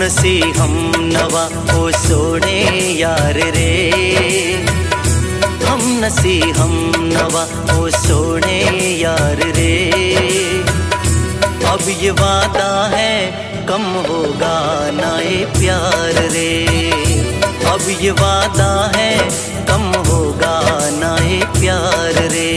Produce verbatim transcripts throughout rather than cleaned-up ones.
नसी हम नवा ओ सोने यार रे, हम नसी हम नवा ओ सोने यार रे। अब ये वादा है कम होगा ना ये प्यार रे, अब ये वादा है कम होगा ना ये प्यार रे।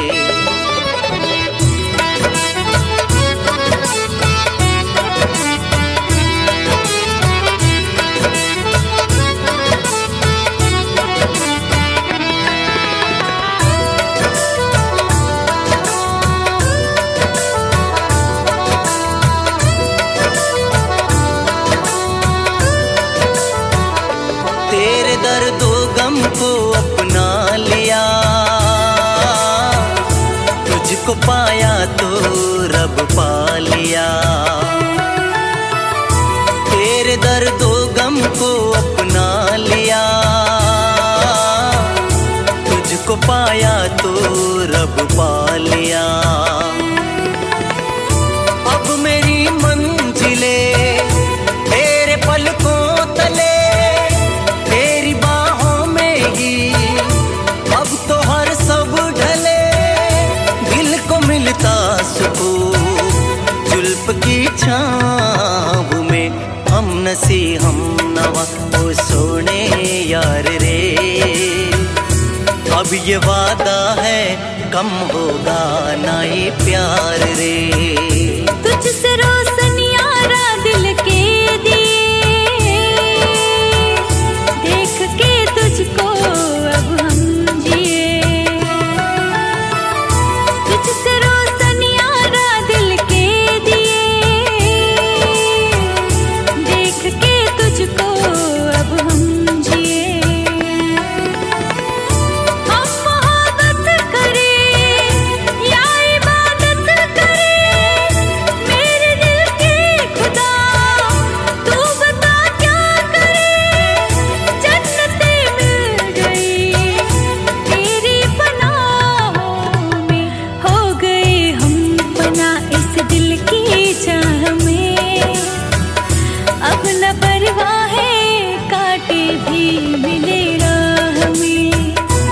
तेरे दर्दो गम को अपना लिया, तुझको पाया तो रब पा लिया। तेरे दर्दो गम को अपना लिया, तुझको पाया तो रब पा लिया। अब मेरी मंजिले तेरे पलकों तले, अब तो हर सब ढले, दिल को मिलता सुकून जुल्फ की छाँव में। हम नसी हम नवा ओ सोने यार रे, अब ये वादा है कम होगा ना ये प्यार रे। तुझसे रोशनियारा दिल के दिए, देख के तुझको अब हम जिए। तुझसे रोशनियारा दिल के दिए, देख के तुझको अब हम जिए। हम मोहब्बत करें या इबादत करें, मेरे दिल के खुदा तू बता क्या करें। जन्नतें मिल गई तेरी पनाहों में, हो गए हम फना इस दिल की चाह में। अब न परवाह है कांटे भी मिले राह में।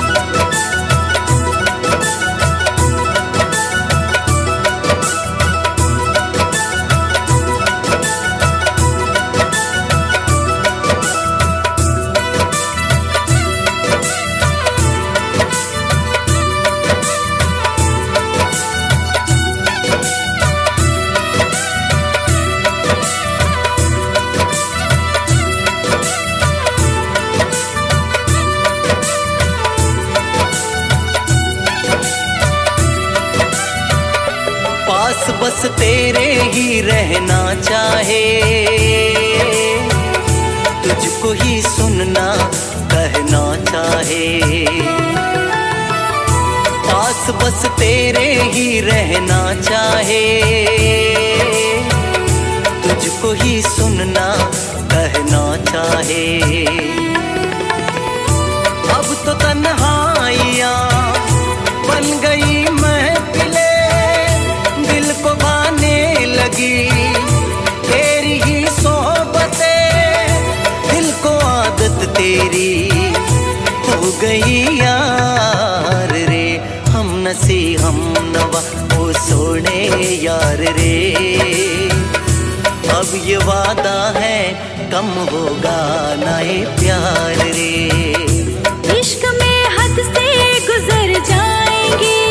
पास बस तेरे ही रहना चाहे, तुझको ही सुनना कहना चाहे। पास बस तेरे ही रहना चाहे, तुझको ही सुनना कहना चाहे। अब तो तन्हाइयाँ बन गई महफिले, दिल को भाने लगी तेरी ही सोहबतें। दिल को आदत तेरी हो गई यार रे, हम नसी हम नवा ओ सोने यार रे। अब ये वादा है कम होगा ना ये प्यार रे। इश्क में हद से गुजर जाएंगे,